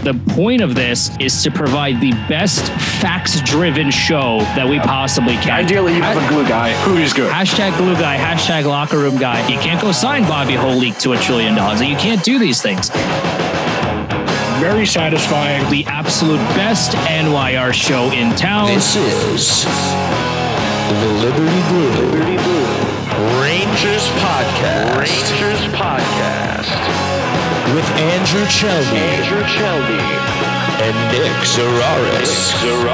The point of this is to provide the best facts-driven show that we possibly can. Ideally, you have a glue guy who is good. Hashtag glue guy, hashtag locker room guy. You can't go sign Bobby Holik to $1 trillion. You can't do these things. Very satisfying. The absolute best NYR show in town. This is the Liberty Blue Rangers Podcast. With Andrew Chelby. And Nick Zararis.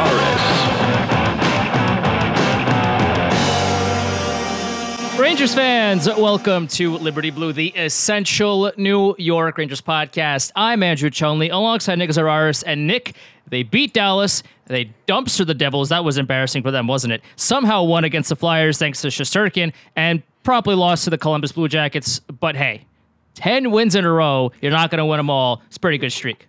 Rangers fans, welcome to Liberty Blue, the essential New York Rangers podcast. I'm Andrew Chonley, alongside Nick Zararis. And Nick, they beat Dallas. They dumpster the Devils. That was embarrassing for them, wasn't it? Somehow won against the Flyers thanks to Shesterkin, and probably lost to the Columbus Blue Jackets. But hey, 10 wins in a row. You're not going to win them all. It's a pretty good streak.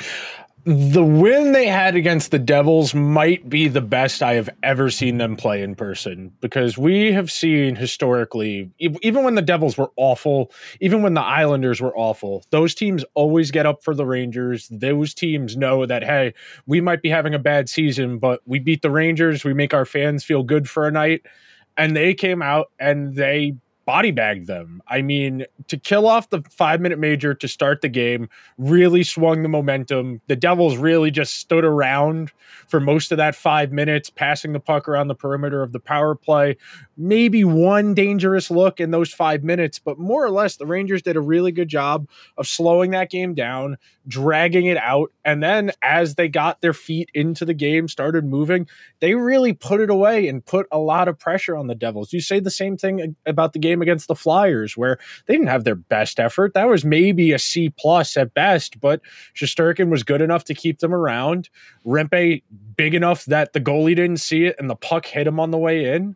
The win they had against the Devils might be the best I have ever seen them play in person, because we have seen historically, even when the Devils were awful, even when the Islanders were awful, those teams always get up for the Rangers. Those teams know that, hey, we might be having a bad season, but we beat the Rangers. We make our fans feel good for a night. And they came out and they body bagged them. I mean, to kill off the 5-minute major to start the game really swung the momentum. The Devils really just stood around for most of that 5 minutes, passing the puck around the perimeter of the power play. Maybe one dangerous look in those 5 minutes, but more or less the Rangers did a really good job of slowing that game down, dragging it out, and then as they got their feet into the game, started moving, they really put it away and put a lot of pressure on the Devils. You say the same thing about the game against the Flyers, where they didn't have their best effort. That was maybe a C+ at best, but Shesterkin was good enough to keep them around. Rempe big enough that the goalie didn't see it and the puck hit him on the way in.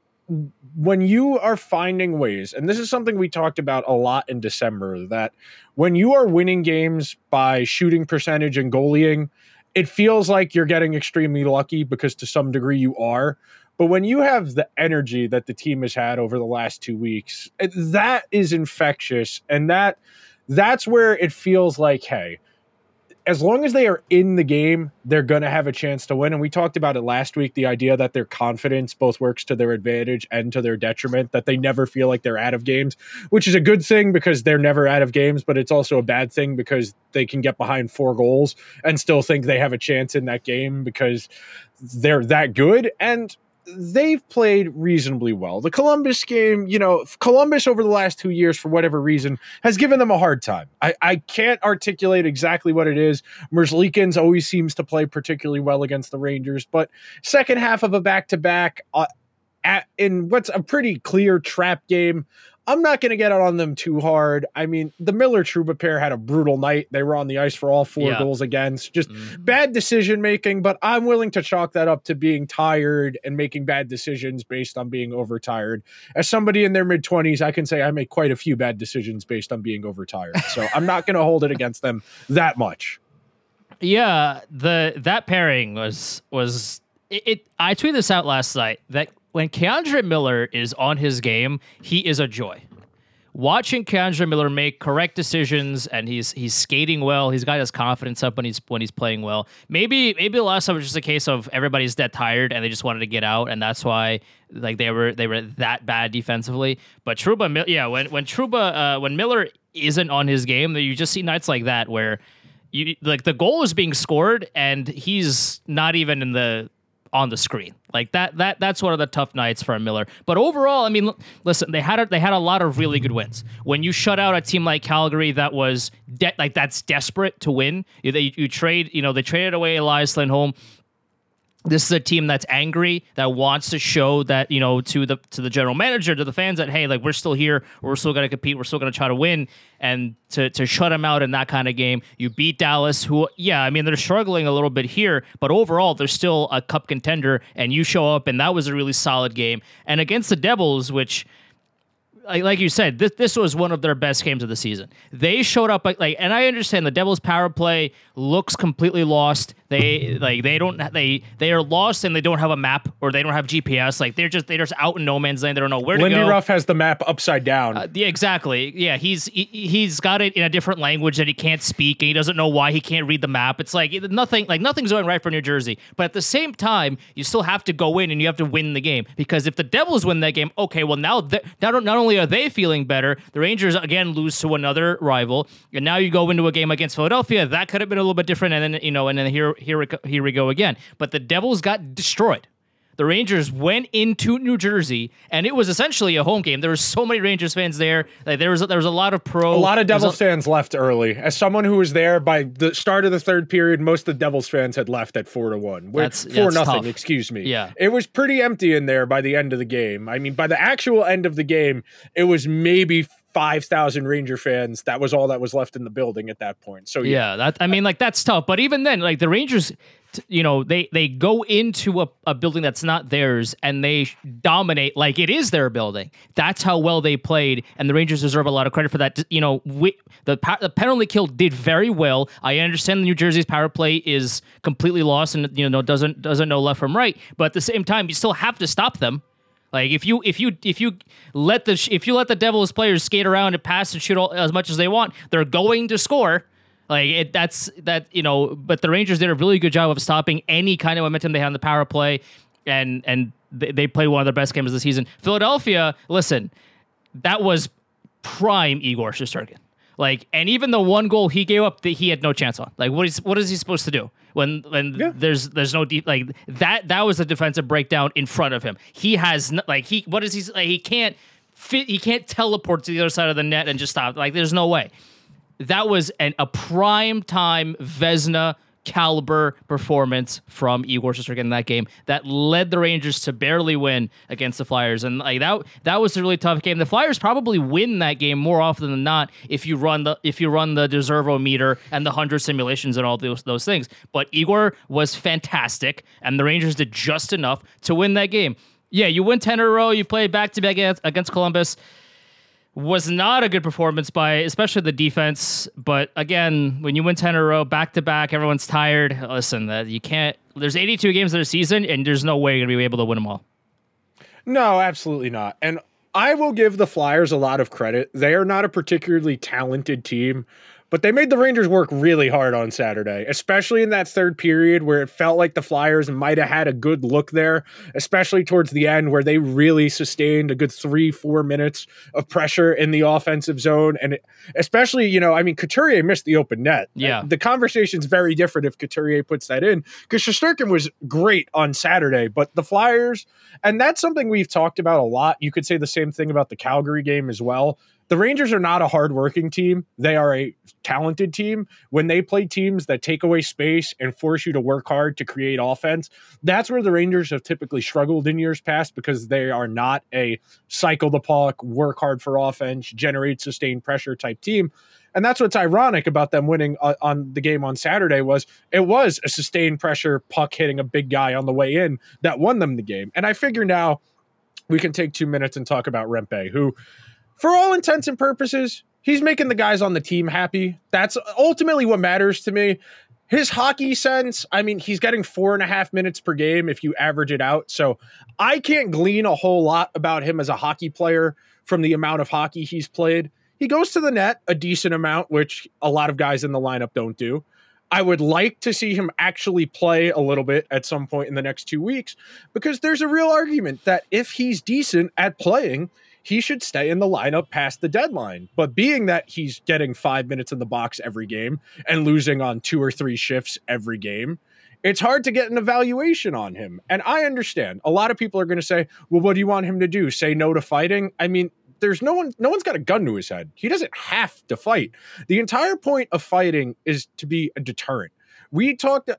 When you are finding ways, and this is something we talked about a lot in December, that when you are winning games by shooting percentage and goalieing, it feels like you're getting extremely lucky, because to some degree you are. But when you have the energy that the team has had over the last 2 weeks, that is infectious. And that's where it feels like, hey, as long as they are in the game, they're going to have a chance to win. And we talked about it last week, the idea that their confidence both works to their advantage and to their detriment, that they never feel like they're out of games, which is a good thing because they're never out of games, but it's also a bad thing because they can get behind 4 goals and still think they have a chance in that game because they're that good. And they've played reasonably well. The Columbus game, Columbus over the last 2 years, for whatever reason, has given them a hard time. I can't articulate exactly what it is. Merzlikins always seems to play particularly well against the Rangers, but second half of a back-to-back in what's a pretty clear trap game, I'm not going to get out on them too hard. I mean, the Miller-Trouba pair had a brutal night. They were on the ice for all 4 goals against. Just bad decision-making, but I'm willing to chalk that up to being tired and making bad decisions based on being overtired. As somebody in their mid-20s, I can say I make quite a few bad decisions based on being overtired. So I'm not going to hold it against them that much. Yeah, that pairing was it. I tweeted this out last night that when K'Andre Miller is on his game, he is a joy. Watching K'Andre Miller make correct decisions, and he's skating well. He's got his confidence up when he's playing well. Maybe the last time was just a case of everybody's dead tired and they just wanted to get out, and that's why like they were that bad defensively. But Trouba, when Miller isn't on his game, you just see nights like that where the goal is being scored and he's not even on the screen. Like that's one of the tough nights for Miller. But overall, I mean, listen, they had a lot of really good wins. When you shut out a team like Calgary that was that's desperate to win, they traded away Elias Lindholm. This is a team that's angry, that wants to show that, to the general manager, to the fans, that, hey, like, we're still here, we're still going to compete, we're still going to try to win, and to shut them out in that kind of game. You beat Dallas, who, they're struggling a little bit here, but overall, they're still a cup contender, and you show up, and that was a really solid game. And against the Devils, which like you said, this was one of their best games of the season. They showed up and I understand the Devils' power play looks completely lost. They are lost and they don't have a map or they don't have GPS. Like they're just out in no man's land. They don't know where to go. Lindy Ruff has the map upside down. Yeah, exactly. Yeah, he's got it in a different language that he can't speak, and he doesn't know why he can't read the map. It's like nothing's going right for New Jersey. But at the same time, you still have to go in and you have to win the game, because if the Devils win that game, okay, well now not only are they feeling better, the Rangers again lose to another rival, and now you go into a game against Philadelphia that could have been a little bit different, and then here we go again. But the Devils got destroyed. The Rangers went into New Jersey, and it was essentially a home game. There were so many Rangers fans there. Like there was a lot of a lot of Devils fans left early. As someone who was there by the start of the third period, most of the Devils fans had left at 4-1. 4-0. Tough. Excuse me. Yeah, it was pretty empty in there by the end of the game. I mean, by the actual end of the game, it was maybe 5,000 Ranger fans. That was all that was left in the building at that point. So yeah, that's tough. But even then, like the Rangers, they go into a building that's not theirs and they dominate like it is their building. That's how well they played, and the Rangers deserve a lot of credit for that. The penalty kill did very well. I understand the New Jersey's power play is completely lost and doesn't know left from right, but at the same time, you still have to stop them. Like if you let the Devils players skate around and pass and shoot as much as they want, they're going to score. But the Rangers did a really good job of stopping any kind of momentum they had on the power play, and they played one of their best games of the season. Philadelphia, listen, that was prime Igor Shesterkin. Like, and even the one goal he gave up, he had no chance on. Like, what is he supposed to do when there's no deep, like that was a defensive breakdown in front of him. He has he can't fit. He can't teleport to the other side of the net and just stop. Like, there's no way. That was a prime time Vezina caliber performance from Igor Shesterkin in that game that led the Rangers to barely win against the Flyers, and like that was a really tough game. The Flyers probably win that game more often than not if you run the Deservo meter and the 100 simulations and all those things. But Igor was fantastic, and the Rangers did just enough to win that game. Yeah, you win 10 in a row. You play back-to-back against Columbus. Was not a good performance by especially the defense. But again, when you win 10 in a row, back-to-back, everyone's tired. Listen, you can't. There's 82 games in a season, and there's no way you're going to be able to win them all. No, absolutely not. And I will give the Flyers a lot of credit. They are not a particularly talented team, but they made the Rangers work really hard on Saturday, especially in that third period where it felt like the Flyers might have had a good look there, especially towards the end where they really sustained a good 3-4 minutes of pressure in the offensive zone. And especially, Couturier missed the open net. Yeah. The conversation's very different if Couturier puts that in, because Shesterkin was great on Saturday, but the Flyers, and that's something we've talked about a lot. You could say the same thing about the Calgary game as well. The Rangers are not a hardworking team. They are a talented team. When they play teams that take away space and force you to work hard to create offense, that's where the Rangers have typically struggled in years past, because they are not a cycle the puck, work hard for offense, generate sustained pressure type team. And that's what's ironic about them winning on the game on Saturday was a sustained pressure puck hitting a big guy on the way in that won them the game. And I figure now we can take 2 minutes and talk about Rempe, who, for all intents and purposes, he's making the guys on the team happy. That's ultimately what matters to me. His hockey sense, he's getting 4.5 minutes per game if you average it out. So I can't glean a whole lot about him as a hockey player from the amount of hockey he's played. He goes to the net a decent amount, which a lot of guys in the lineup don't do. I would like to see him actually play a little bit at some point in the next 2 weeks, because there's a real argument that if he's decent at playing, he should stay in the lineup past the deadline. But being that he's getting 5 minutes in the box every game and losing on 2 or 3 shifts every game, it's hard to get an evaluation on him. And I understand. A lot of people are going to say, well, what do you want him to do? Say no to fighting? There's no one's got a gun to his head. He doesn't have to fight. The entire point of fighting is to be a deterrent. The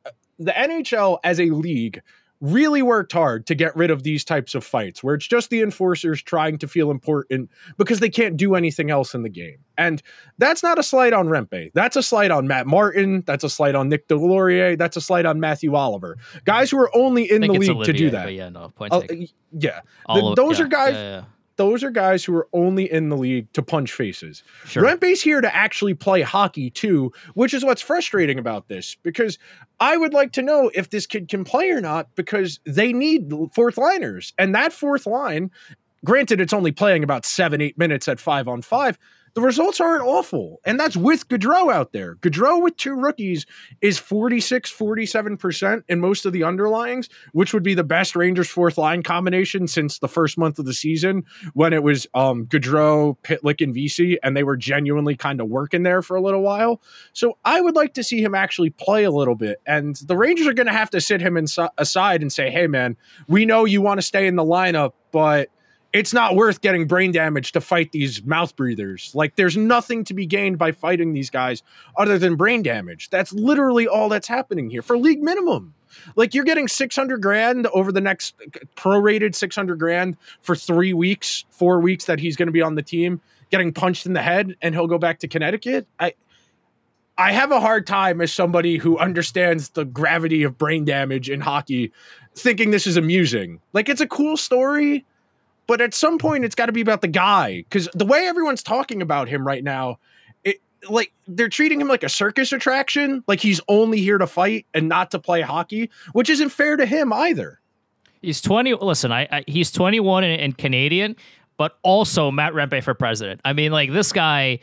NHL as a league really worked hard to get rid of these types of fights where it's just the enforcers trying to feel important because they can't do anything else in the game. And that's not a slight on Rempe. That's a slight on Matt Martin. That's a slight on Nick Delorier. That's a slight on Matthew Oliver. Guys who are only in the league to do that. Yeah, no, point taken. Yeah. Those are guys. Yeah. those are guys who are only in the league to punch faces. Sure. Rempe's here to actually play hockey too, which is what's frustrating about this, because I would like to know if this kid can play or not, because they need fourth liners. And that fourth line, granted, it's only playing about 7-8 minutes at 5-on-5. The results aren't awful. And that's with Gaudreau out there. Gaudreau with two rookies is 46-47% in most of the underlyings, which would be the best Rangers fourth line combination since the first month of the season, when it was Gaudreau, Pitlick, and Vesey, and they were genuinely kind of working there for a little while. So I would like to see him actually play a little bit. And the Rangers are going to have to sit him aside and say, hey, man, we know you want to stay in the lineup, but it's not worth getting brain damage to fight these mouth breathers. Like, there's nothing to be gained by fighting these guys other than brain damage. That's literally all that's happening here for league minimum. Like, you're getting $600,000 over the next prorated $600,000 for 3 weeks, 4 weeks that he's going to be on the team, getting punched in the head, and he'll go back to Connecticut. I have a hard time as somebody who understands the gravity of brain damage in hockey, thinking this is amusing. Like, it's a cool story, but at some point, it's got to be about the guy, because the way everyone's talking about him right now, like, they're treating him like a circus attraction, like he's only here to fight and not to play hockey, which isn't fair to him either. He's 20. Listen, he's 21 and Canadian, but also Matt Rempe for president. I mean, like, this guy.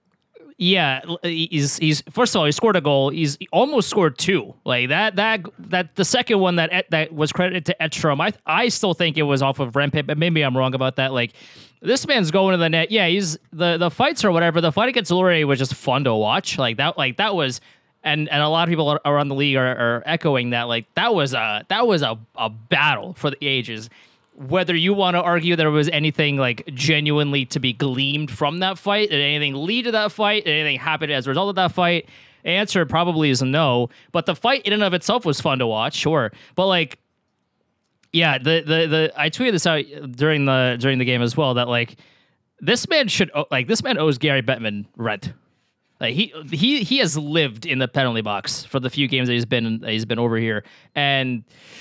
Yeah, he's first of all, he scored a goal. He almost scored two. Like that the second one that was credited to Edstrom. I still think it was off of Rempe, but maybe I'm wrong about that. Like, this man's going to the net. Yeah, he's the fights or whatever. The fight against Laurier was just fun to watch. Like that was, and a lot of people around the league are echoing that. Like, that was a battle for the ages. Whether you want to argue there was anything like genuinely to be gleaned from that fight, did anything lead to that fight, did anything happen as a result of that fight? Answer probably is no. But the fight in and of itself was fun to watch, sure. But like, yeah, I tweeted this out during the game as well, that like this man owes Gary Bettman rent. Like, he has lived in the penalty box for the few games that he's been over here, and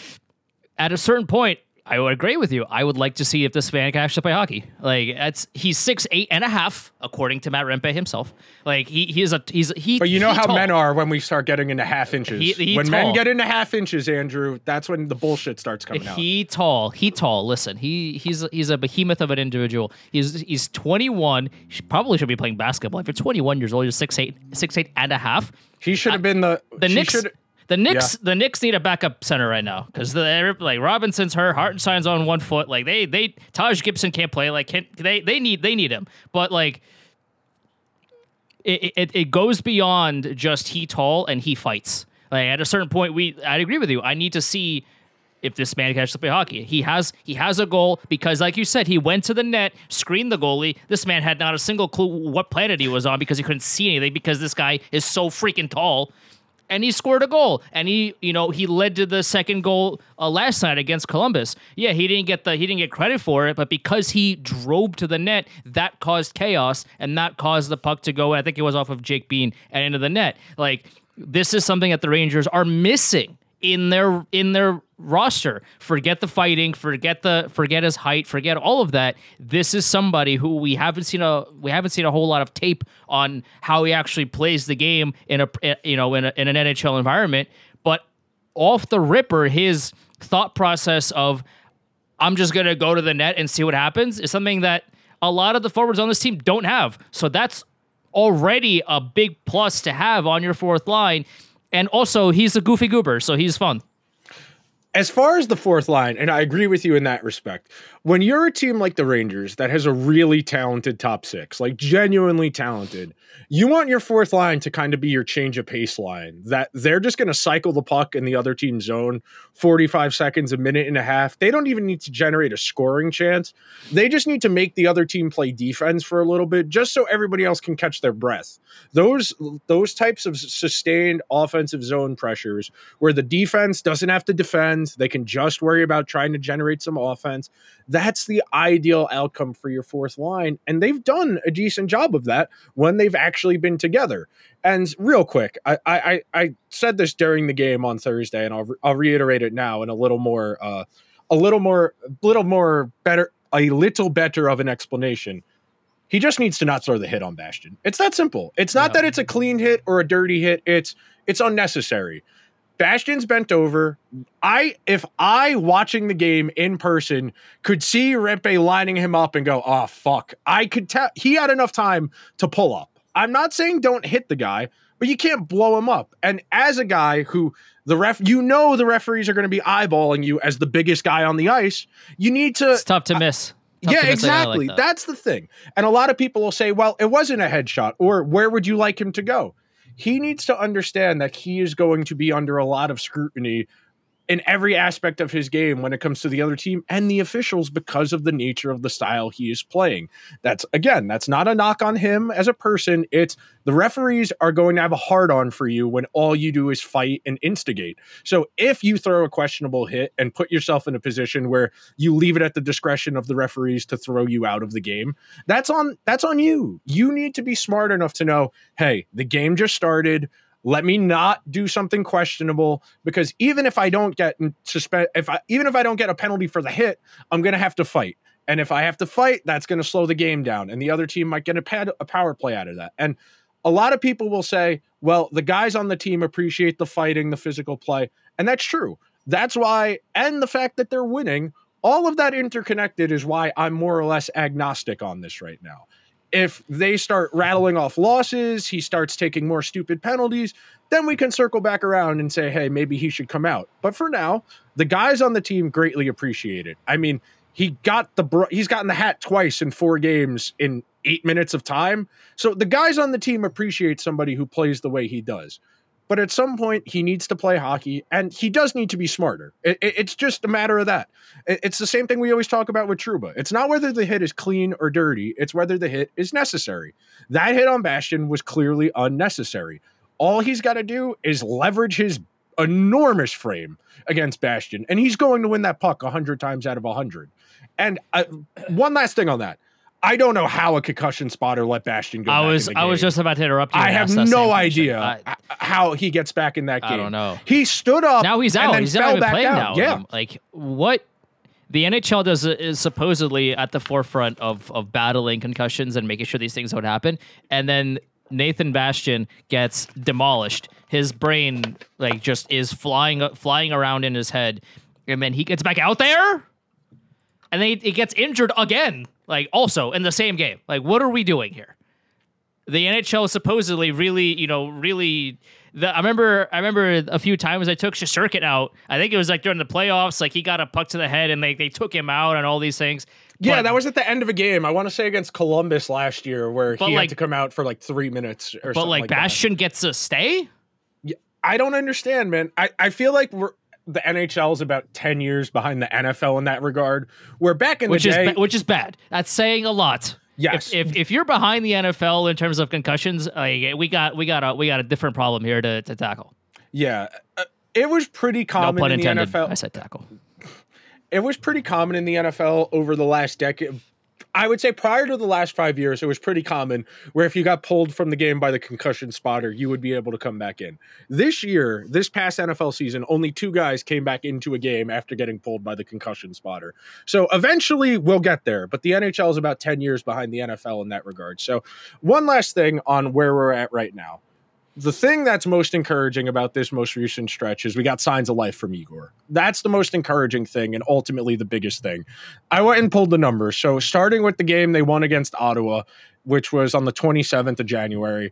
at a certain point, I would agree with you. I would like to see if this man can actually play hockey. Like, he's 6'8.5", according to Matt Rempe himself. Like, But you know how tall. Men are when we start getting into half inches. When men get into half inches, Andrew, that's when the bullshit starts coming out. He tall. Listen, he's a behemoth of an individual. He's 21. He probably should be playing basketball. If you're 21 years old, you're 6'8.5". He should have been the Knicks. The Knicks need a backup center right now, because like Robinson's hurt, Hartenstein's on 1 foot. Like Taj Gibson can't play. Like, they need him. But like, it goes beyond just he tall and he fights. Like, at a certain point, I'd agree with you. I need to see if this man can actually play hockey. He has a goal, because, like you said, he went to the net, screened the goalie. This man had not a single clue what planet he was on, because he couldn't see anything, because this guy is so freaking tall. And he scored a goal, and he led to the second goal last night against Columbus. Yeah, he didn't get credit for it, but because he drove to the net, that caused chaos, and that caused the puck to go. I think it was off of Jake Bean and into the net. Like, this is something that the Rangers are missing in their roster. Forget the fighting, forget his height, forget all of that. This is somebody who we haven't seen a whole lot of tape on how he actually plays the game in an NHL environment. But off the ripper, his thought process of, I'm just gonna go to the net and see what happens, is something that a lot of the forwards on this team don't have. So that's already a big plus to have on your fourth line. And also, he's a goofy goober, so he's fun. As far as the fourth line, and I agree with you in that respect, when you're a team like the Rangers that has a really talented top six, like genuinely talented, you want your fourth line to kind of be your change of pace line, that they're just going to cycle the puck in the other team's zone 45 seconds, a minute and a half. They don't even need to generate a scoring chance. They just need to make the other team play defense for a little bit, just so everybody else can catch their breath. Those types of sustained offensive zone pressures where the defense doesn't have to defend, they can just worry about trying to generate some offense. That's the ideal outcome for your fourth line. And they've done a decent job of that when they've actually been together. And real quick, I said this during the game on Thursday, and I'll reiterate it now in a little more better, a little better of an explanation. He just needs to not throw the hit on Bastion. It's that simple. It's not that it's a clean hit or a dirty hit. It's unnecessary. Bastion's bent over. If I watching the game in person could see Rempe lining him up and go, oh fuck, I could tell he had enough time to pull up. I'm not saying don't hit the guy, but you can't blow him up. And as a guy who the referees are going to be eyeballing you as the biggest guy on the ice, you need to. It's tough to miss. Exactly. That's the thing. And a lot of people will say, well, it wasn't a headshot, or where would you like him to go? He needs to understand that he is going to be under a lot of scrutiny in every aspect of his game when it comes to the other team and the officials because of the nature of the style he is playing. That's not a knock on him as a person. It's the referees are going to have a hard on for you when all you do is fight and instigate. So if you throw a questionable hit and put yourself in a position where you leave it at the discretion of the referees to throw you out of the game, that's on you. You need to be smart enough to know, hey, the game just started. Let me not do something questionable, because even if I don't get even if I don't get a penalty for the hit, I'm going to have to fight. And if I have to fight, that's going to slow the game down. And the other team might get a power play out of that. And a lot of people will say, well, the guys on the team appreciate the fighting, the physical play. And that's true. That's why, and the fact that they're winning, all of that interconnected is why I'm more or less agnostic on this right now. If they start rattling off losses, he starts taking more stupid penalties, then we can circle back around and say, hey, maybe he should come out. But for now, the guys on the team greatly appreciate it. I mean, he's gotten the hat twice in 4 games in 8 minutes of time. So the guys on the team appreciate somebody who plays the way he does. But at some point, he needs to play hockey, and he does need to be smarter. It's just a matter of that. It's the same thing we always talk about with Trouba. It's not whether the hit is clean or dirty. It's whether the hit is necessary. That hit on Bastion was clearly unnecessary. All he's got to do is leverage his enormous frame against Bastion, and he's going to win that puck 100 times out of 100. And one last thing on that. I don't know how a concussion spotter let Bastion go. I was just about to interrupt you. I have no idea how he gets back in that game. I don't know. He stood up. Now he's out. He's not even playing now. Yeah. Like what the NHL does is supposedly at the forefront of battling concussions and making sure these things don't happen. And then Nathan Bastion gets demolished. His brain like just is flying around in his head, and then he gets back out there, and then he gets injured again. Like, also in the same game. Like, what are we doing here? The NHL supposedly I remember a few times I took Shesterkin out. I think it was like during the playoffs, like he got a puck to the head and they took him out and all these things. Yeah, that was at the end of a game. I want to say against Columbus last year where he had to come out for like 3 minutes or something. But like Bastion gets to stay? Yeah, I don't understand, man. I feel like the NHL is about 10 years behind the NFL in that regard. Where back in the day, which is bad. That's saying a lot. Yes. If you're behind the NFL in terms of concussions, we got a different problem here to tackle. Yeah, it was pretty common no pun in intended. the NFL. I said tackle. It was pretty common in the NFL over the last decade. I would say prior to the last 5 years, it was pretty common where if you got pulled from the game by the concussion spotter, you would be able to come back in. This year, this past NFL season, only 2 guys came back into a game after getting pulled by the concussion spotter. So eventually we'll get there, but the NHL is about 10 years behind the NFL in that regard. So one last thing on where we're at right now. The thing that's most encouraging about this most recent stretch is we got signs of life from Igor. That's the most encouraging thing and ultimately the biggest thing. I went and pulled the numbers. So starting with the game they won against Ottawa, which was on the 27th of January,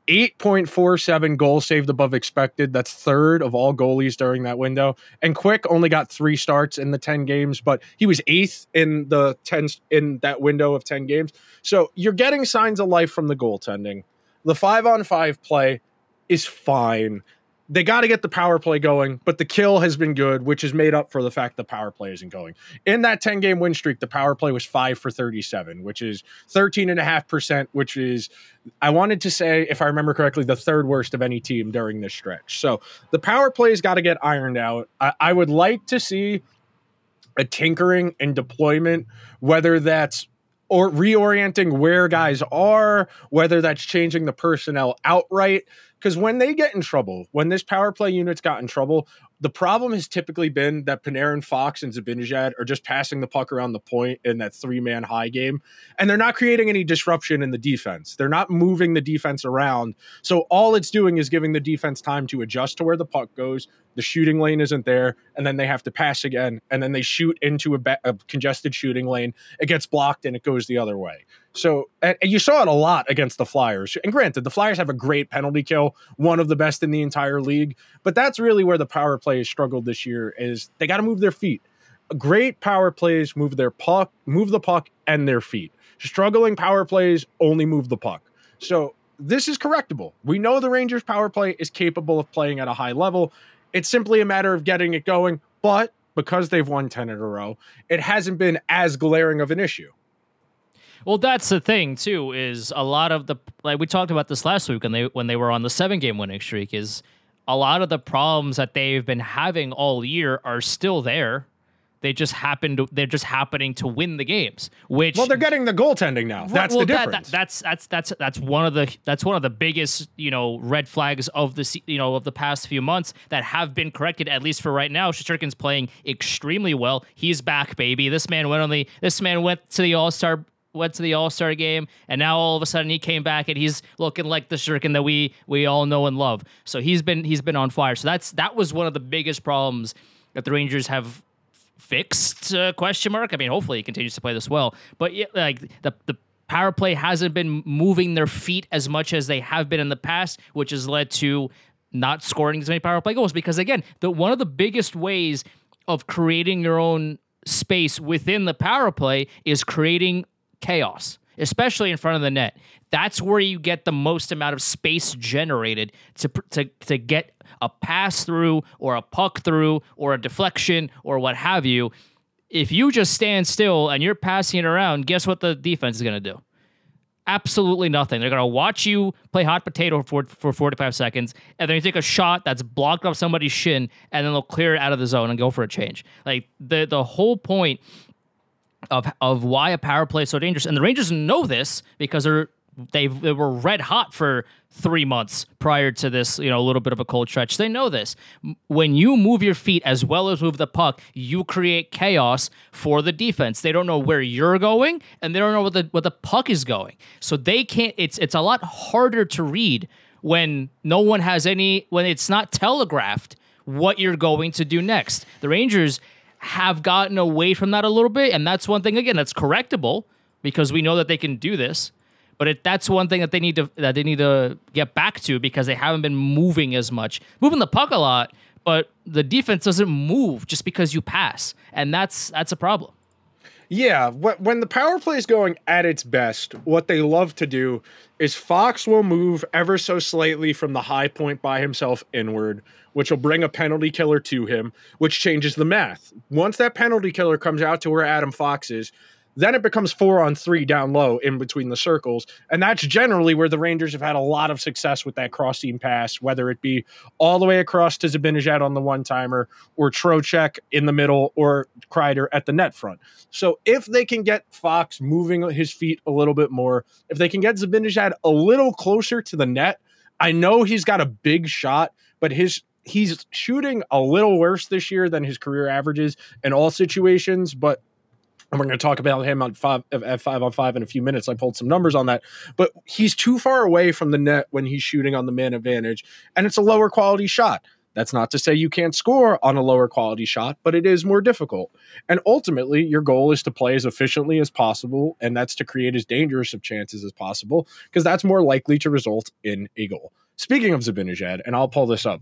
8.47 goals saved above expected. That's third of all goalies during that window. And Quick only got 3 starts in the 10 games, but he was 8th in that window of 10 games. So you're getting signs of life from the goaltending. The 5-on-5 play is fine. They got to get the power play going, but the kill has been good, which is made up for the fact the power play isn't going. In that 10-game win streak, the power play was 5 for 37, which is 13.5%, which is, I wanted to say, if I remember correctly, the 3rd worst of any team during this stretch. So the power play's got to get ironed out. I would like to see a tinkering and deployment, whether that's or reorienting where guys are, whether that's changing the personnel outright. Because when they get in trouble, when this power play unit's got in trouble, The problem has typically been that Panarin, Fox, and Zibanejad are just passing the puck around the point in that 3-man high game, and they're not creating any disruption in the defense. They're not moving the defense around. So all it's doing is giving the defense time to adjust to where the puck goes. The shooting lane isn't there, and then they have to pass again, and then they shoot into a congested shooting lane. It gets blocked, and it goes the other way. So, and you saw it a lot against the Flyers. And granted, the Flyers have a great penalty kill, one of the best in the entire league. But that's really where the power play has struggled this year, is they got to move their feet. Great power plays move the puck and their feet. Struggling power plays only move the puck. So this is correctable. We know the Rangers power play is capable of playing at a high level. It's simply a matter of getting it going. But because they've won 10 in a row, it hasn't been as glaring of an issue. Well, that's the thing too. Is a lot of the, like we talked about this last week when they were on the 7-game winning streak, is a lot of the problems that they've been having all year are still there. They're just happening to win the games. Which, well, they're getting the goaltending now. That's the difference. That's one of the biggest red flags of the past few months that have been corrected, at least for right now. Shesterkin's playing extremely well. He's back, baby. This man went to the All-Star game, and now all of a sudden he came back and he's looking like the Shesterkin that we all know and love. So he's been on fire. So that was one of the biggest problems that the Rangers have fixed, question mark. I mean, hopefully he continues to play this well. But like the power play hasn't been moving their feet as much as they have been in the past, which has led to not scoring as many power play goals. Because again, one of the biggest ways of creating your own space within the power play is creating chaos, especially in front of the net. That's where you get the most amount of space generated to get a pass through or a puck through or a deflection or what have you. If you just stand still and you're passing it around, guess what the defense is going to do? Absolutely nothing. They're going to watch you play hot potato for 45 seconds, and then you take a shot that's blocked off somebody's shin, and then they'll clear it out of the zone and go for a change. Like the whole point of why a power play is so dangerous, and the Rangers know this because they were red hot for 3 months prior to this, a little bit of a cold stretch. They know this. When you move your feet as well as move the puck, you create chaos for the defense. They don't know where you're going, and they don't know where the puck is going. So they can't. It's a lot harder to read when no one has when it's not telegraphed what you're going to do next. The Rangers have gotten away from that a little bit, and that's one thing, again, that's correctable because we know that they can do this. But that's one thing that they need to get back to, because they haven't been moving as much, moving the puck a lot, but the defense doesn't move just because you pass, and that's a problem. Yeah, when the power play is going at its best, what they love to do is Fox will move ever so slightly from the high point by himself inward, which will bring a penalty killer to him, which changes the math. Once that penalty killer comes out to where Adam Fox is, then it becomes 4-on-3 down low in between the circles. And that's generally where the Rangers have had a lot of success with that cross-seam pass, whether it be all the way across to Zibanejad on the one-timer, or Trocheck in the middle, or Kreider at the net front. So if they can get Fox moving his feet a little bit more, if they can get Zibanejad a little closer to the net, I know he's got a big shot, but he's shooting a little worse this year than his career averages in all situations, but and we're going to talk about him at 5-on-5 in a few minutes. I pulled some numbers on that. But he's too far away from the net when he's shooting on the man advantage, and it's a lower quality shot. That's not to say you can't score on a lower quality shot, but it is more difficult. And ultimately, your goal is to play as efficiently as possible, and that's to create as dangerous of chances as possible, because that's more likely to result in a goal. Speaking of Zibanejad, and I'll pull this up.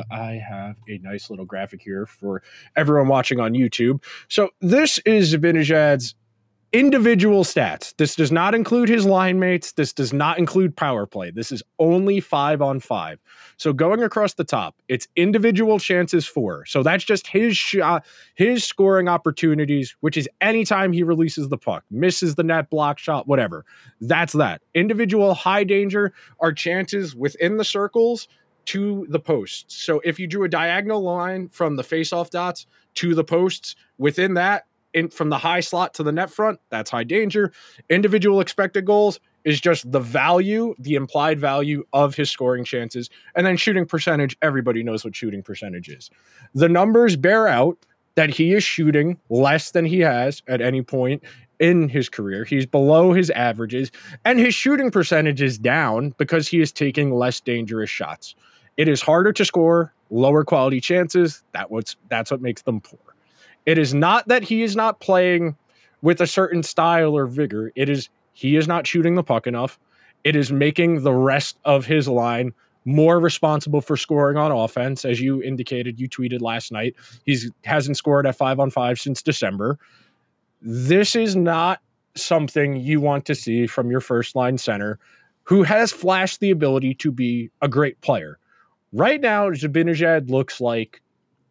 I have a nice little graphic here for everyone watching on YouTube. So this is Zibanejad's individual stats. This does not include his line mates. This does not include power play. This is only 5-on-5. So going across the top, it's individual chances 4. So that's just his shot, his scoring opportunities, which is anytime he releases the puck, misses the net, block shot, whatever. That's that. Individual high danger are chances within the circles to the posts. So if you drew a diagonal line from the face-off dots to the posts, within that, from the high slot to the net front, that's high danger. Individual expected goals is just the value, the implied value of his scoring chances, and then shooting percentage. Everybody knows what shooting percentage is. The numbers bear out that he is shooting less than he has at any point in his career. He's below his averages, and his shooting percentage is down because he is taking less dangerous shots. It is harder to score, lower quality chances. That's what makes them poor. It is not that he is not playing with a certain style or vigor. It is he is not shooting the puck enough. It is making the rest of his line more responsible for scoring on offense. As you indicated, you tweeted last night, he hasn't scored at 5-on-5 since December. This is not something you want to see from your first line center who has flashed the ability to be a great player. Right now, Zibanejad looks like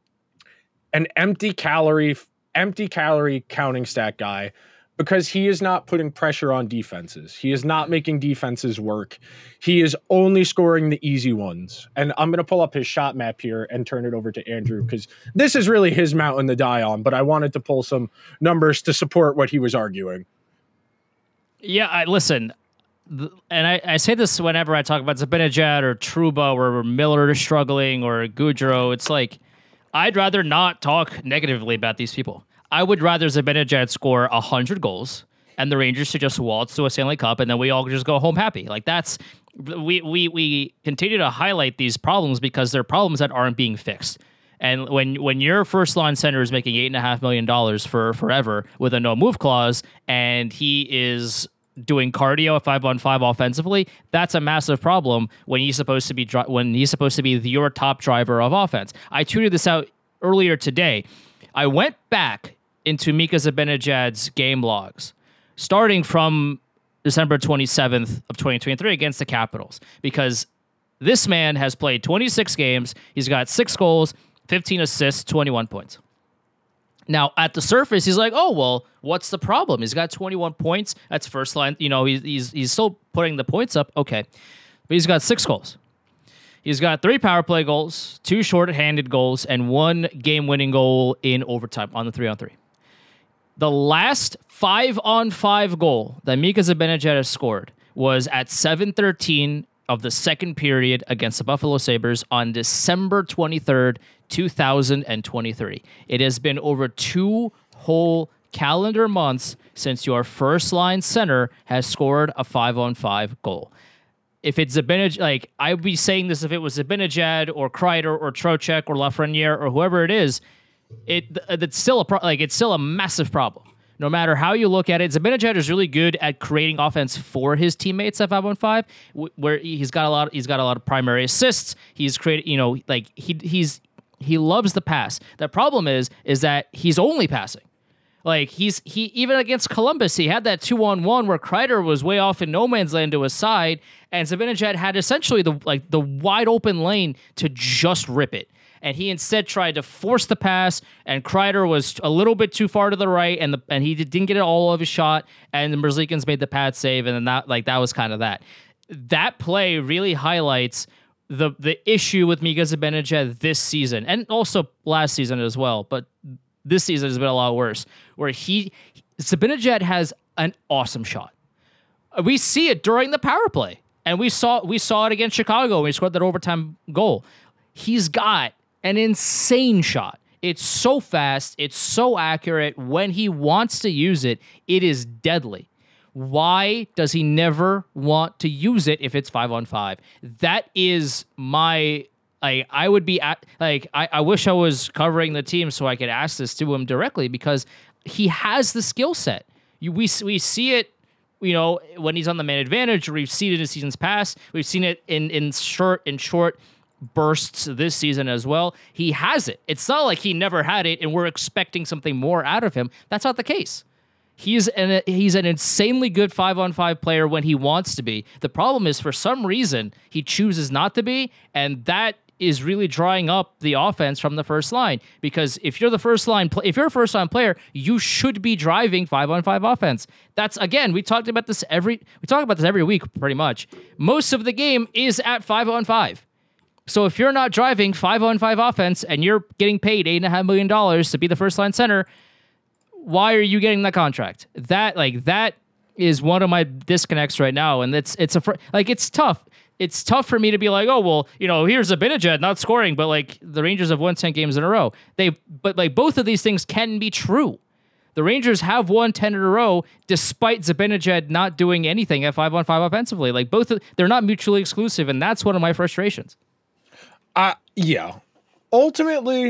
an empty calorie counting stat guy because he is not putting pressure on defenses. He is not making defenses work. He is only scoring the easy ones. And I'm going to pull up his shot map here and turn it over to Andrew because this is really his mountain to die on, but I wanted to pull some numbers to support what he was arguing. Yeah, listen, and I say this whenever I talk about Zibanejad or Trouba or Miller struggling or Gaudreau. It's like, I'd rather not talk negatively about these people. I would rather Zibanejad score 100 goals and the Rangers to just waltz to a Stanley Cup and then we all just go home happy. Like that's we continue to highlight these problems because they're problems that aren't being fixed. And when your first line center is making $8.5 million for forever with a no move clause and he is doing cardio at 5-on-5 offensively, that's a massive problem when he's supposed to be your top driver of offense. I tweeted this out earlier today. I went back into Mika Zibanejad's game logs, starting from December 27th of 2023 against the Capitals, because this man has played 26 games. He's got 6 goals, 15 assists, 21 points. Now, at the surface, he's like, oh, well, what's the problem? He's got 21 points. That's first line. You know, he's still putting the points up. Okay. But he's got 6 goals. He's got 3 power play goals, 2 short-handed goals, and 1 game-winning goal in overtime on the 3-on-3. The last 5-on-5 goal that Mika Zibanejad has scored was at 7:13 of the second period against the Buffalo Sabres on December 23rd, 2023. It has been over 2 whole calendar months since your first-line center has scored a 5-on-5 goal. If it's Zibanejad, like I would be saying this if it was Zibanejad or Kreider or Trocheck or Lafreniere or whoever it is, it's still it's still a massive problem. No matter how you look at it, Zibanejad is really good at creating offense for his teammates at 5-on-5, where he's got a lot of primary assists. He's created, he loves the pass. The problem is that he's only passing. Like he even against Columbus, he had that 2-on-1 where Kreider was way off in no man's land to his side, and Zibanejad had essentially the wide open lane to just rip it. And he instead tried to force the pass, and Kreider was a little bit too far to the right, and he didn't get it all of his shot, and the Merzlikins made the pad save, and then that was kind of that. That play really highlights the issue with Mika Zibanejad this season, and also last season as well, but this season has been a lot worse, where Zibanejad has an awesome shot. We see it during the power play, and we saw it against Chicago when he scored that overtime goal. He's got an insane shot. It's so fast. It's so accurate. When he wants to use it, it is deadly. Why does he never want to use it if it's 5-on-5? That is my... I would be at, I wish I was covering the team so I could ask this to him directly, because he has the skill set. We see it, when he's on the man advantage. We've seen it in seasons past. We've seen it in short bursts this season as well. He has it. It's not like he never had it and we're expecting something more out of him. That's not the case. He's an insanely good 5-on-5 player when he wants to be. The problem is, for some reason, he chooses not to be, and that is really drawing up the offense from the first line. Because if you're a first line player, you should be driving 5-on-5 offense. That's, again, we talk about this every week pretty much. Most of the game is at 5-on-5. So if you're not driving 5-on-5 offense and you're getting paid $8.5 million to be the first line center, why are you getting that contract? That is one of my disconnects right now, and it's tough. It's tough for me to be like, oh well, here's Zibanejad not scoring, but like the Rangers have won 10 games in a row. But like both of these things can be true. The Rangers have won 10 in a row despite Zibanejad not doing anything at 5-on-5 offensively. Like they're not mutually exclusive, and that's one of my frustrations. Yeah. Ultimately,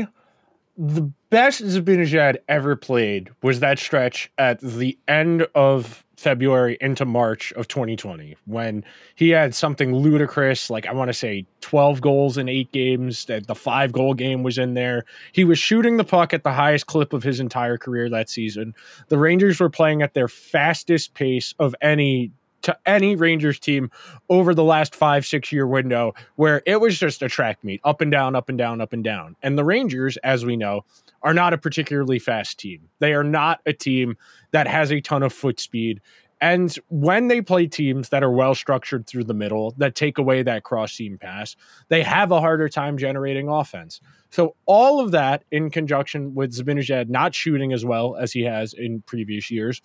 the best Zibanejad ever played was that stretch at the end of February into March of 2020 when he had something ludicrous, like I want to say 12 goals in 8 games, that the 5-goal game was in there. He was shooting the puck at the highest clip of his entire career that season. The Rangers were playing at their fastest pace of any Rangers team over the last 5-6 year window, where it was just a track meet, up and down, up and down, up and down. And the Rangers, as we know, are not a particularly fast team. They are not a team that has a ton of foot speed. And when they play teams that are well structured through the middle, that take away that cross seam pass, they have a harder time generating offense. So all of that in conjunction with Zibanejad not shooting as well as he has in previous years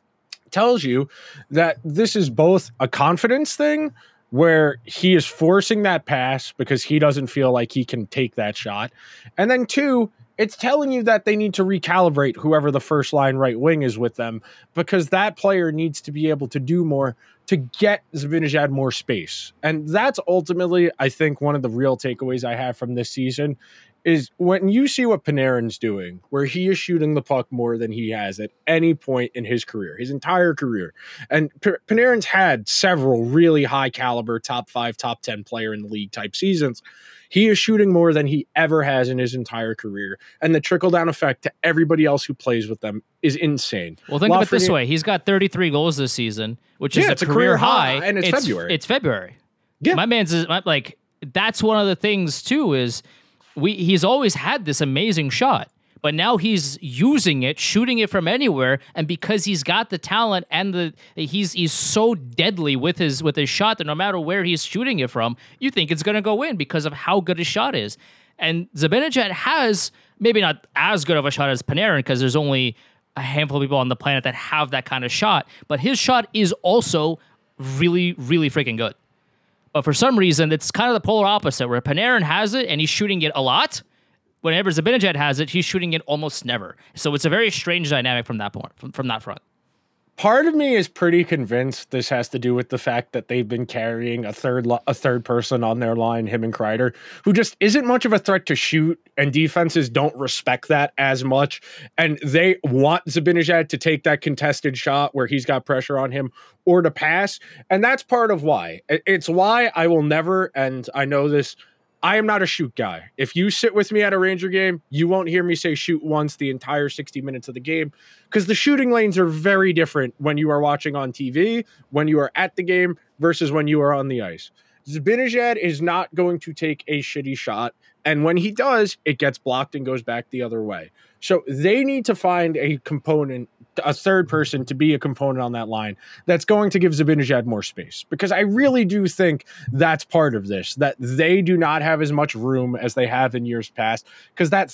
tells you that this is both a confidence thing where he is forcing that pass because he doesn't feel like he can take that shot. And then 2, it's telling you that they need to recalibrate whoever the first line right wing is with them, because that player needs to be able to do more to get Zibanejad more space. And that's ultimately, I think, one of the real takeaways I have from this season is when you see what Panarin's doing, where he is shooting the puck more than he has at any point in his career, his entire career. And Panarin's had several really high caliber, top 5, top 10 player in the league type seasons. He is shooting more than he ever has in his entire career. And the trickle down effect to everybody else who plays with them is insane. Well, think of it this way. He's got 33 goals this season, which is a career high. And it's February. It's February. Yeah. My man's like, that's one of the things too, is he's always had this amazing shot, but now he's using it, shooting it from anywhere, and because he's got the talent and he's so deadly with his shot that no matter where he's shooting it from, you think it's going to go in because of how good his shot is. And Zibanejad has maybe not as good of a shot as Panarin, because there's only a handful of people on the planet that have that kind of shot, but his shot is also really, really freaking good. But for some reason, it's kind of the polar opposite, where Panarin has it and he's shooting it a lot. Whenever Zibanejad has it, he's shooting it almost never. So it's a very strange dynamic from that point, from that front. Part of me is pretty convinced this has to do with the fact that they've been carrying a third person on their line, him and Kreider, who just isn't much of a threat to shoot, and defenses don't respect that as much. And they want Zibanejad to take that contested shot where he's got pressure on him, or to pass. And that's part of why. It's why I will never, and I know this, I am not a shoot guy. If you sit with me at a Ranger game, you won't hear me say shoot once the entire 60 minutes of the game, because the shooting lanes are very different when you are watching on TV, when you are at the game, versus when you are on the ice. Zibanejad is not going to take a shitty shot, and when he does, it gets blocked and goes back the other way. So they need to find a component, a third person to be a component on that line that's going to give Zibanejad more space, because I really do think that's part of this, that they do not have as much room as they have in years past, because that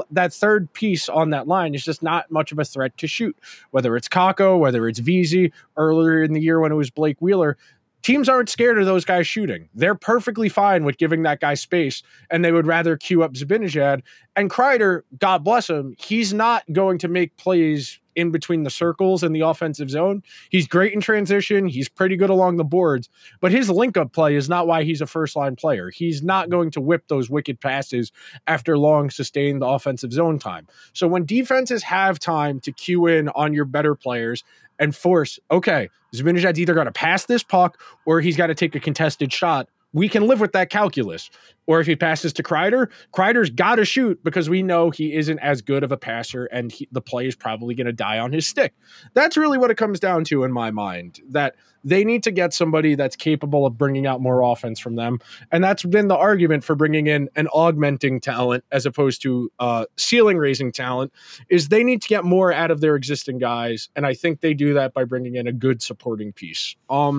third piece on that line is just not much of a threat to shoot, whether it's Kakko, whether it's Vesey, earlier in the year when it was Blake Wheeler. Teams aren't scared of those guys shooting. They're perfectly fine with giving that guy space, and they would rather queue up Zibanejad. And Kreider, God bless him, he's not going to make plays in between the circles in the offensive zone. He's great in transition. He's pretty good along the boards, but his link-up play is not why he's a first-line player. He's not going to whip those wicked passes after long, sustained offensive zone time. So when defenses have time to queue in on your better players and force, okay, Zibanejad's either got to pass this puck or he's got to take a contested shot, we can live with that calculus. Or if he passes to Kreider, Kreider's got to shoot, because we know he isn't as good of a passer, and the play is probably going to die on his stick. That's really what it comes down to in my mind, that they need to get somebody that's capable of bringing out more offense from them. And that's been the argument for bringing in an augmenting talent as opposed to ceiling raising talent, is they need to get more out of their existing guys. And I think they do that by bringing in a good supporting piece.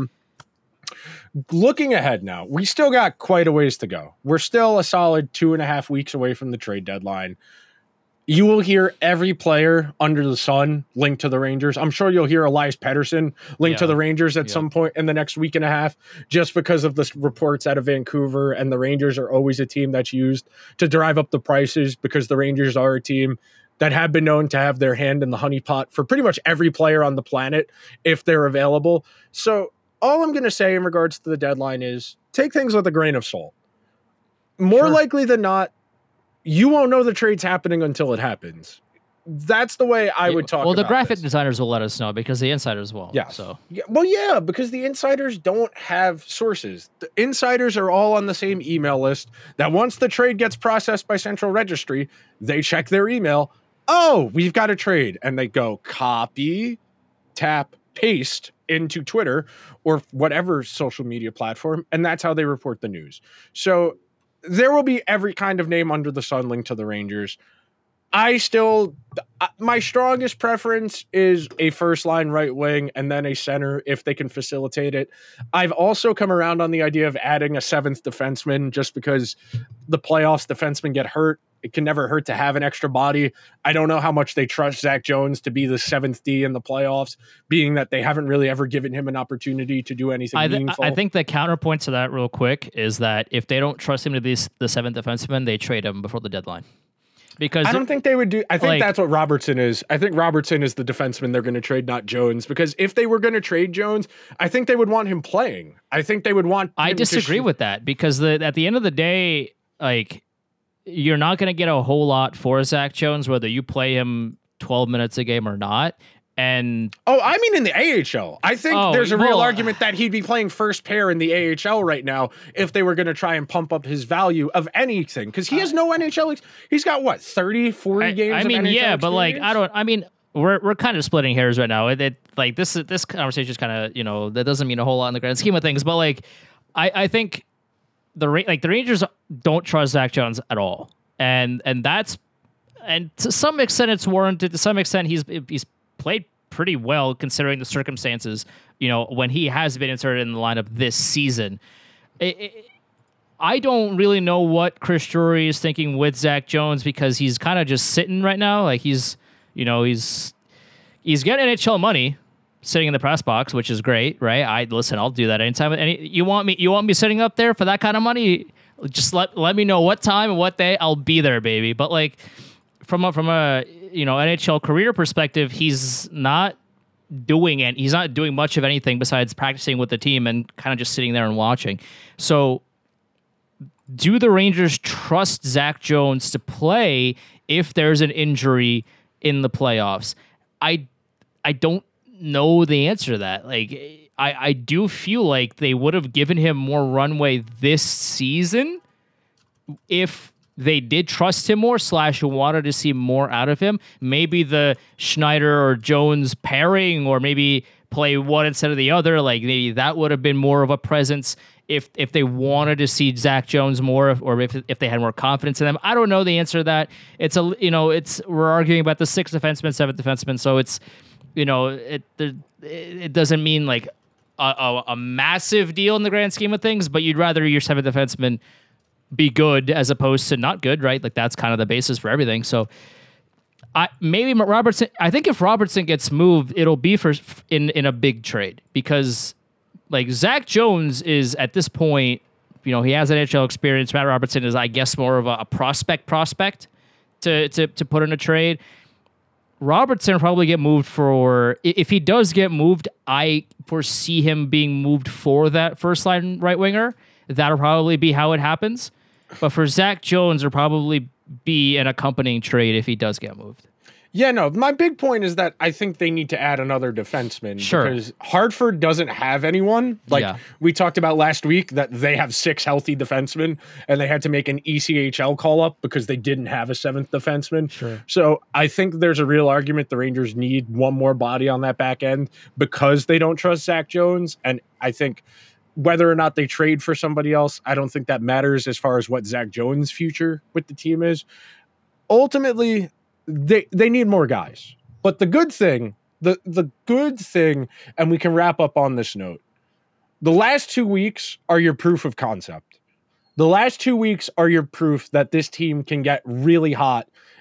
Looking ahead now, we still got quite a ways to go. We're still a solid 2.5 weeks away from the trade deadline. You will hear every player under the sun linked to the Rangers. I'm sure you'll hear Elias Pettersson linked to the Rangers at some point in the next week and a half, just because of the reports out of Vancouver. And the Rangers are always a team that's used to drive up the prices, because the Rangers are a team that have been known to have their hand in the honeypot for pretty much every player on the planet if they're available. So all I'm going to say in regards to the deadline is take things with a grain of salt. More likely than not, you won't know the trade's happening until it happens. That's the way I would talk about it. Well, the graphic designers will let us know, because the insiders won't. Yeah. So. Yeah. Well, yeah, because the insiders don't have sources. The insiders are all on the same email list that once the trade gets processed by Central Registry, they check their email. Oh, we've got a trade. And they go copy, tap, paste into Twitter or whatever social media platform. And that's how they report the news. So there will be every kind of name under the sun linked to the Rangers. My strongest preference is a first line right wing and then a center if they can facilitate it. I've also come around on the idea of adding a seventh defenseman, just because the playoffs defensemen get hurt. It can never hurt to have an extra body. I don't know how much they trust Zach Jones to be the seventh D in the playoffs, being that they haven't really ever given him an opportunity to do anything meaningful. I think the counterpoint to that real quick is that if they don't trust him to be the seventh defenseman, they trade him before the deadline. Because I don't think they would do. I think that's what Robertson is. I think Robertson is the defenseman they're going to trade, not Jones. Because if they were going to trade Jones, I think they would want him playing. I think they would want. I disagree with that, because at the end of the day, like, you're not going to get a whole lot for Zach Jones, whether you play him 12 minutes a game or not. And I mean, in the AHL, I think there's a real argument that he'd be playing first pair in the AHL right now if they were going to try and pump up his value of anything, because he has no NHL. He's got what, 30, 40 games. I mean, of NHL yeah, experience? but like, we're kind of splitting hairs right now. Like this conversation is kind of, that doesn't mean a whole lot in the grand scheme of things. But like, I think the Rangers don't trust Zach Jones at all, and to some extent it's warranted. To some extent he's played pretty well considering the circumstances, when he has been inserted in the lineup this season. I don't really know what Chris Drury is thinking with Zach Jones, because he's kind of just sitting right now. Like he's getting NHL money sitting in the press box, which is great, right? I'll do that anytime. You want me sitting up there for that kind of money? Just let me know what time and what day, I'll be there, baby. But like from a NHL career perspective, he's not doing much of anything besides practicing with the team and kind of just sitting there and watching. So do the Rangers trust Zach Jones to play if there's an injury in the playoffs? I don't know the answer to that. Like, I do feel like they would have given him more runway this season if they did trust him more / wanted to see more out of him. Maybe the Schneider or Jones pairing, or maybe play one instead of the other. Like, maybe that would have been more of a presence if they wanted to see Zach Jones more, or if they had more confidence in them. I don't know the answer to that. We're arguing about the sixth defenseman, seventh defenseman, so it's, it doesn't mean like a massive deal in the grand scheme of things, but you'd rather your seventh defenseman be good as opposed to not good, right? Like, that's kind of the basis for everything. So maybe Robertson, I think if Robertson gets moved, it'll be in a big trade, because like Zach Jones is at this point, he has NHL experience. Matt Robertson is, I guess, more of a prospect to put in a trade. Robertson will probably get moved if he does get moved, I foresee him being moved for that first line right winger. That'll probably be how it happens. But for Zach Jones, there'll probably be an accompanying trade if he does get moved. Yeah, no, my big point is that I think they need to add another defenseman. Sure. Because Hartford doesn't have anyone. We talked about last week that they have 6 healthy defensemen, and they had to make an ECHL call up because they didn't have a 7th defenseman. Sure. So I think there's a real argument the Rangers need one more body on that back end because they don't trust Zach Jones. And I think whether or not they trade for somebody else, I don't think that matters as far as what Zach Jones' future with the team is. Ultimately, they need more guys. But the good thing, and we can wrap up on this note, the last 2 weeks are your proof of concept. The last 2 weeks are your proof that this team can get really hot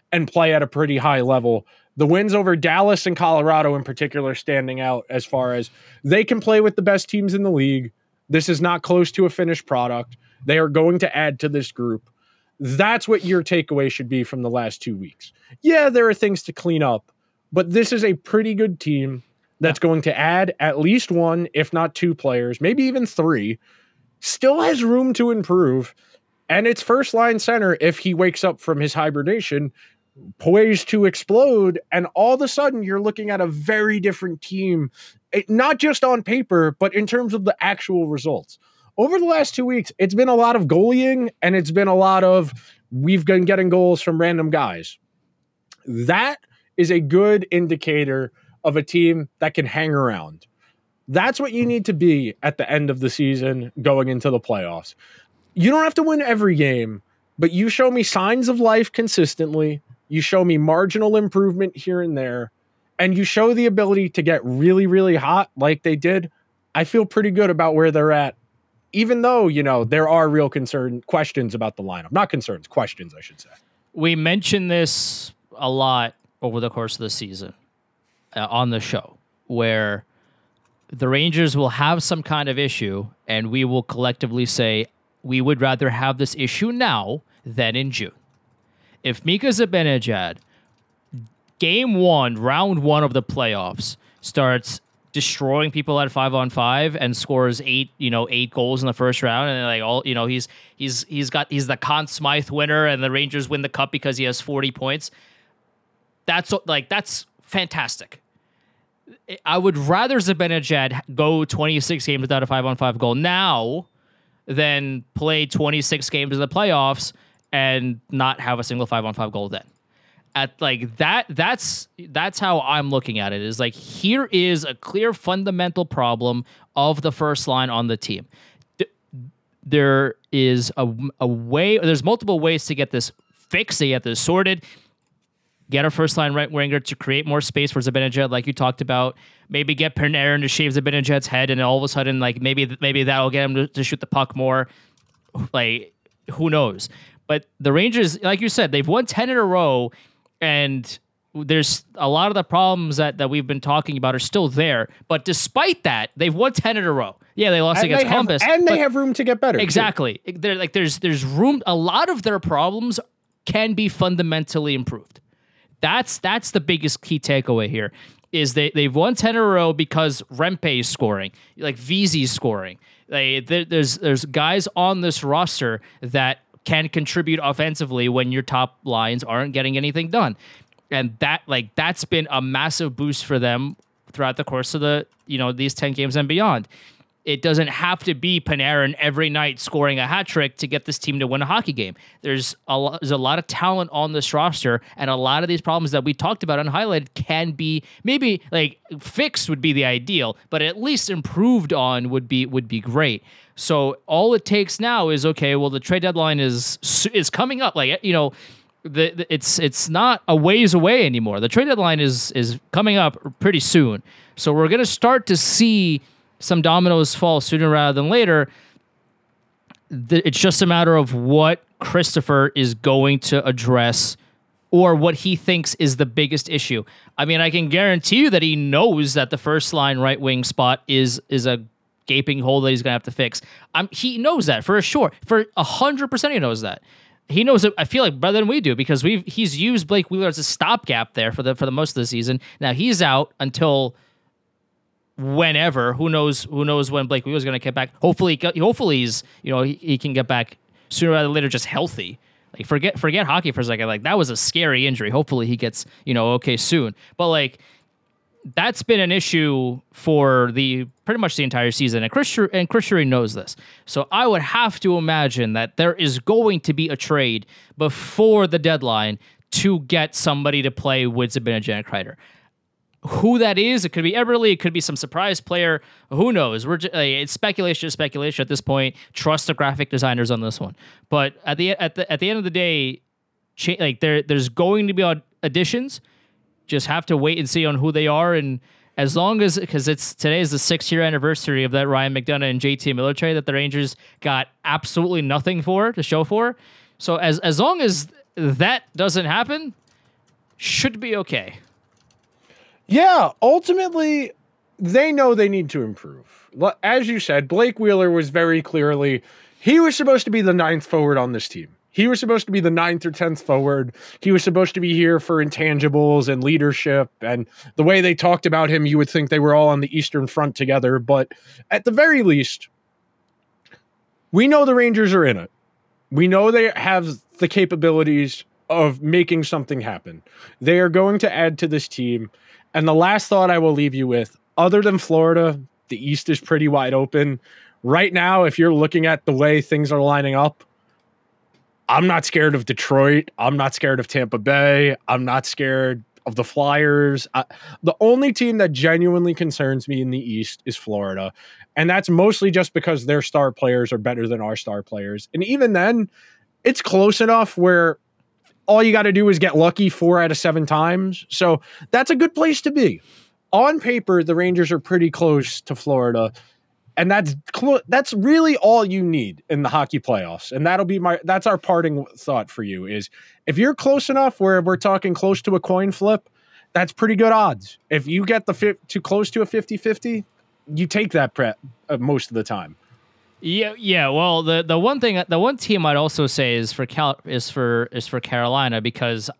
and play at a pretty high level. The wins over Dallas and Colorado in particular standing out as far as they can play with the best teams in the league. This is not close to a finished product. They are going to add to this group. That's what your takeaway should be from the last 2 weeks. Yeah, there are things to clean up, but this is a pretty good team that's going to add at least one, if not two players, maybe even three. Still has room to improve. And it's first line center, if he wakes up from his hibernation, poised to explode. And all of a sudden, you're looking at a very different team, not just on paper, but in terms of the actual results. Over the last 2 weeks, it's been a lot of goaling, and it's been a lot of we've been getting goals from random guys. That is a good indicator of a team that can hang around. That's what you need to be at the end of the season going into the playoffs. You don't have to win every game, but you show me signs of life consistently. You show me marginal improvement here and there, and you show the ability to get really, really hot like they did. I feel pretty good about where they're at, even though, you know, there are real questions about the lineup. Not concerns, questions, I should say. We mentioned this a lot over the course of the season on the show, where the Rangers will have some kind of issue, and we will collectively say, we would rather have this issue now than in June. If Mika Zibanejad, game one, round one of the playoffs, starts destroying people at 5-on-5 and scores 8 goals in the first round, and like all, he's the Conn Smythe winner, and the Rangers win the cup because he has 40 points. That's fantastic. I would rather Zibanejad go 26 games without a 5-on-5 goal now than play 26 games in the playoffs and not have a single 5-on-5 goal then. That's how I'm looking at it. Is like, here is a clear fundamental problem of the first line on the team. There is a way. There's multiple ways to get this fixed, to get this sorted. Get a first line right winger to create more space for Zibanejad, like you talked about. Maybe get Panarin to shave Zibanejad's head, and all of a sudden, like maybe that'll get him to shoot the puck more. Like, who knows? But the Rangers, like you said, they've won 10 in a row, and there's a lot of the problems that we've been talking about are still there. But despite that, they've won 10 in a row. Yeah, they lost against Columbus, and they have room to get better. Exactly. There's room. A lot of their problems can be fundamentally improved. That's the biggest key takeaway here, is they've won 10 in a row because Rempe is scoring, like Veezy's scoring. There's guys on this roster that can contribute offensively when your top lines aren't getting anything done. And that's been a massive boost for them throughout the course of these 10 games and beyond. It doesn't have to be Panarin every night scoring a hat trick to get this team to win a hockey game. There's a lot of talent on this roster, and a lot of these problems that we talked about and highlighted can be maybe like fixed would be the ideal, but at least improved on would be great. So all it takes now is, okay, well, the trade deadline is coming up. Like, it's not a ways away anymore. The trade deadline is coming up pretty soon. So we're gonna start to see some dominoes fall sooner rather than later. It's just a matter of what Christopher is going to address, or what he thinks is the biggest issue. I mean, I can guarantee you that he knows that the first line right wing spot is a gaping hole that he's going to have to fix. He knows that for sure. For 100% he knows that. He knows it, I feel like, better than we do, because he's used Blake Wheeler as a stopgap there for the most of the season. Now he's out until whenever. Who knows when Blake Wheeler's going to get back. Hopefully he's, he can get back sooner rather than later, just healthy. Like, forget hockey for a second. Like, that was a scary injury. Hopefully he gets, okay soon. But like, that's been an issue for pretty much the entire season, and Chris Drury knows this. So I would have to imagine that there is going to be a trade before the deadline to get somebody to play with Zibanejad and Kreider. Who that is, it could be Eberle, it could be some surprise player. Who knows? It's speculation at this point. Trust the graphic designers on this one. But at the end of the day, there's going to be additions. Just have to wait and see on who they are, and as long as, because today is the 6-year anniversary of that Ryan McDonagh and JT Miller trade that the Rangers got absolutely nothing to show for. So as long as that doesn't happen, should be okay. Yeah, ultimately, they know they need to improve. As you said, Blake Wheeler was very clearly, he was supposed to be the 9th forward on this team. He was supposed to be the 9th or 10th forward. He was supposed to be here for intangibles and leadership. And the way they talked about him, you would think they were all on the Eastern Front together. But at the very least, we know the Rangers are in it. We know they have the capabilities of making something happen. They are going to add to this team. And the last thought I will leave you with, other than Florida, the East is pretty wide open. Right now, if you're looking at the way things are lining up, I'm not scared of Detroit. I'm not scared of Tampa Bay. I'm not scared of the Flyers. The only team that genuinely concerns me in the East is Florida. And that's mostly just because their star players are better than our star players. And even then, it's close enough where all you got to do is get lucky 4 out of 7 times. So that's a good place to be. On paper, the Rangers are pretty close to Florida. And that's really all you need in the hockey playoffs. And that's our parting thought for you is if you're close enough where we're talking close to a coin flip, that's pretty good odds. If you get too close to a 50-50, you take that most of the time. Yeah. Well, the one team I'd also say is for Carolina, because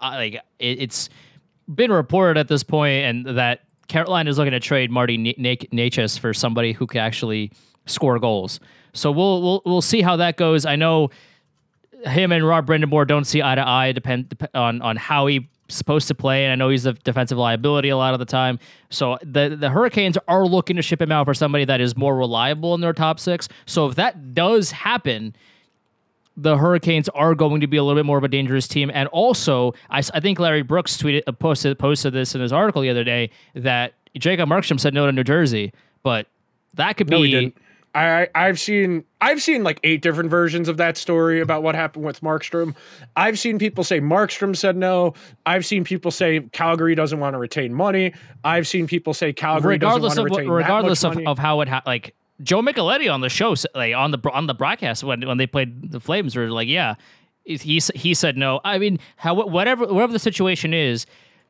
it's been reported at this point and that Carolina is looking to trade Marty Necas for somebody who can actually score goals. So we'll see how that goes. I know him and Rob Brind'Amour don't see eye to eye, depend on how he's supposed to play, and I know he's a defensive liability a lot of the time. So the Hurricanes are looking to ship him out for somebody that is more reliable in their top 6. So if that does happen, the Hurricanes are going to be a little bit more of a dangerous team. And also, I think Larry Brooks posted this in his article the other day that Jacob Markstrom said no to New Jersey, but that could be. No, he didn't. I've seen like 8 different versions of that story about what happened with Markstrom. I've seen people say Markstrom said no. I've seen people say Calgary doesn't want to retain money. I've seen people say Calgary doesn't want to retain regardless that much money. of how it like. Joe Micheletti on the show, like on the broadcast when they played the Flames, were like, yeah, he said no. I mean, whatever the situation is,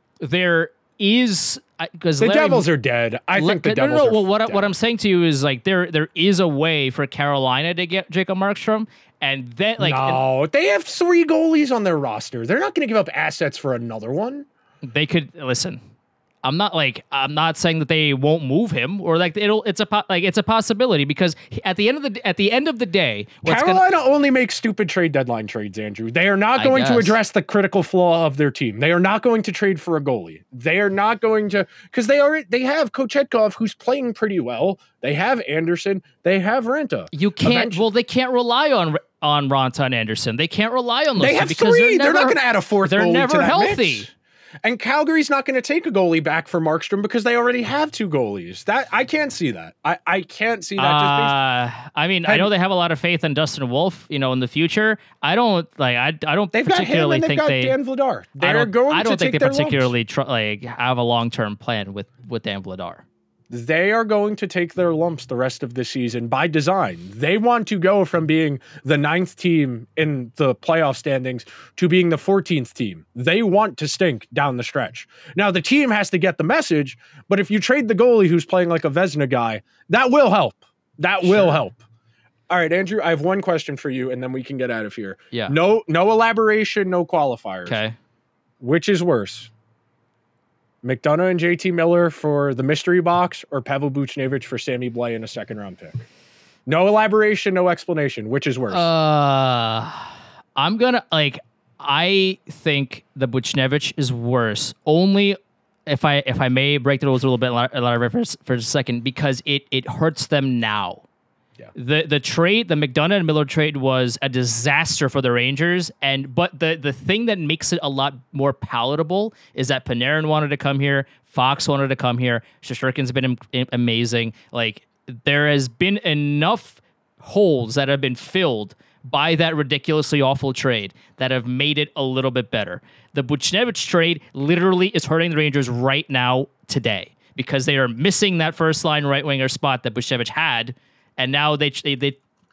there is because the Devils are dead. I think the Devils are dead. What I'm saying to you is like there is a way for Carolina to get Jacob Markstrom, and then they have 3 goalies on their roster. They're not going to give up assets for another one. They could listen. I'm not saying that they won't move him or like it's a possibility because at the end of the day, Carolina only makes stupid trade deadline trades, Andrew. They are not going to address the critical flaw of their team. They are not going to trade for a goalie. They are not going to because they have Kochetkov who's playing pretty well. They have Anderson. They have Renta. You can't. Well, they can't rely on Ranta and Anderson. They can't rely on those. They have 3. They're not going to add a 4th. They're goalie never to that healthy. Mix. And Calgary's not going to take a goalie back for Markstrom because they already have 2 goalies. That I can't see that. I can't see that. I know they have a lot of faith in Dustin Wolf, in the future. I don't They've particularly got him and think they've got Dan Vladar. I don't think they particularly have a long-term plan with Dan Vladar. They are going to take their lumps the rest of the season by design. They want to go from being the 9th team in the playoff standings to being the 14th team. They want to stink down the stretch. Now, the team has to get the message, but if you trade the goalie who's playing like a Vezina guy, that will help. That will help. All right, Andrew, I have one question for you, and then we can get out of here. Yeah. No elaboration, no qualifiers. Okay. Which is worse? McDonough and JT Miller for the mystery box or Pavel Buchnevich for Sammy Blais in a 2nd-round pick? No elaboration, no explanation. Which is worse? I'm gonna I think the Buchnevich is worse. Only if I may break the rules a little bit for a second, because it hurts them now. Yeah. The trade, the McDonough and Miller trade was a disaster for the Rangers, but the thing that makes it a lot more palatable is that Panarin wanted to come here, Fox wanted to come here, Shesterkin's been amazing. Like there has been enough holes that have been filled by that ridiculously awful trade that have made it a little bit better. The Buchnevich trade literally is hurting the Rangers right now today because they are missing that first line right winger spot that Buchnevich had. And now that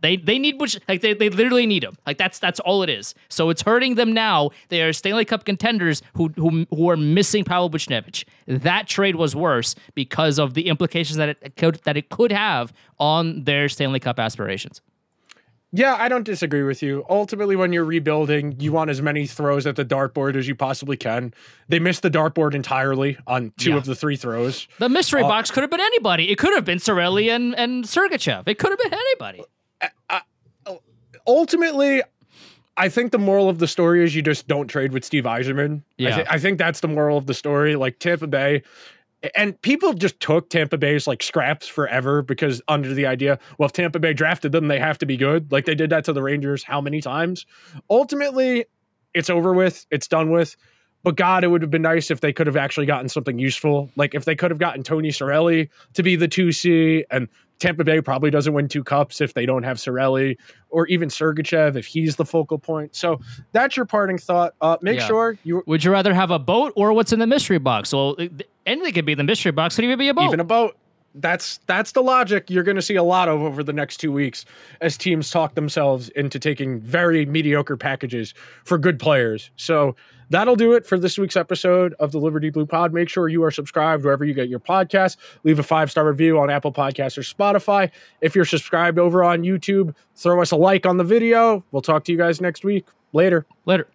They need they literally need him. Like that's all it is. So it's hurting them now. They are Stanley Cup contenders who are missing Pavel Buchnevich. That trade was worse because of the implications that it could have on their Stanley Cup aspirations. Yeah, I don't disagree with you. Ultimately, when you're rebuilding, you want as many throws at the dartboard as you possibly can. They missed the dartboard entirely on 2 of the 3 throws. The mystery box could have been anybody. It could have been Cirelli and Sergachev. It could have been anybody. Ultimately, I think the moral of the story is you just don't trade with Steve Yzerman. Yeah. I think that's the moral of the story. Like Tampa Bay, and people just took Tampa Bay's like scraps forever because under the idea, well, if Tampa Bay drafted them, they have to be good. Like they did that to the Rangers how many times? Ultimately, it's over with. It's done with. But God, it would have been nice if they could have actually gotten something useful. Like if they could have gotten Tony Cirelli to be the 2C, and Tampa Bay probably doesn't win 2 cups if they don't have Cirelli, or even Sergachev if he's the focal point. So that's your parting thought. Make sure you... Would you rather have a boat or what's in the mystery box? Well, anything could be in the mystery box. Could even be a boat. Even a boat. That's the logic you're going to see a lot of over the next 2 weeks as teams talk themselves into taking very mediocre packages for good players. So that'll do it for this week's episode of the Liberty Blue Pod. Make sure you are subscribed wherever you get your podcasts. Leave a 5-star review on Apple Podcasts or Spotify. If you're subscribed over on YouTube, throw us a like on the video. We'll talk to you guys next week. Later.